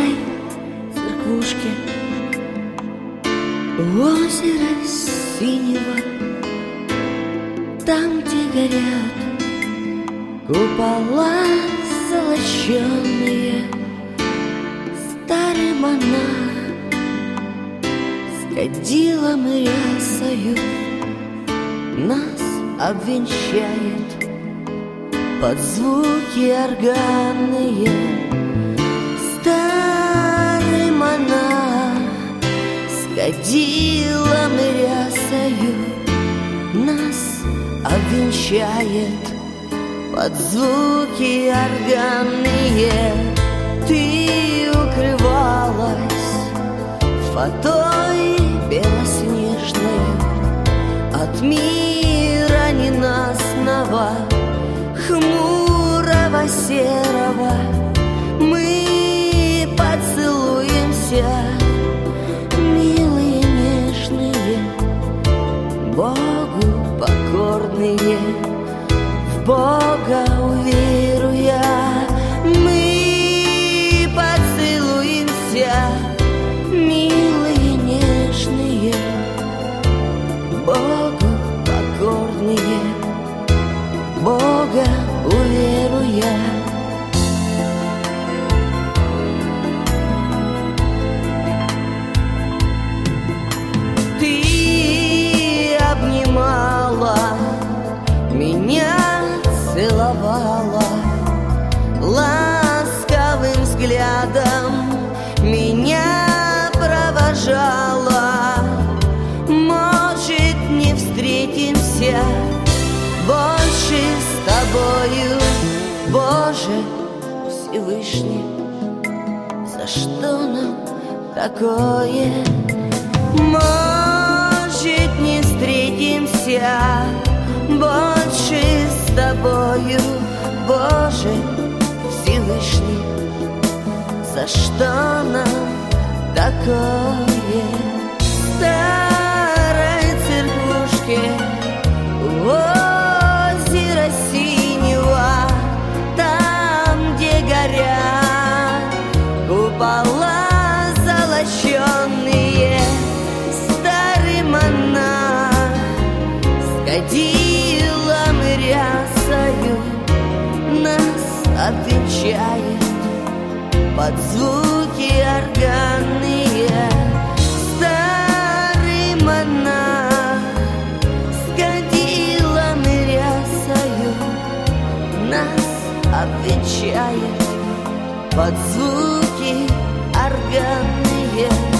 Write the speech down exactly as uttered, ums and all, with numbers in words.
старой церквушке у озера синего, там, где горят купола золоченые, старый монах с кадилом и рясою нас обвенчает под звуки органные. Старый монах с кадилом и рясою нас обвенчает под звуки органные. Ты укрывалась фатой белоснежной от мира ненастного, хмурого серого. Мы поцелуемся, милые нежные, Богу покорные, в Бога уверуя. Мы поцелуемся, милые нежные, Богу покорные, Бога уверуя. Ты обнимала меня, целовала ласковым взглядом, меня провожала. Может, не встретимся больше с тобою, Боже Всевышний, за что нам такое? Может, не встретимся больше с тобою, Боже Всевышний, за что нам такое? Старой церквушке у озера синего, там, где горят купола золоченые, старый монах с кадилом и рясою нас обвенчает под звуки органные. Старый монах с кадилом и рясою нас обвенчает под звуки органные.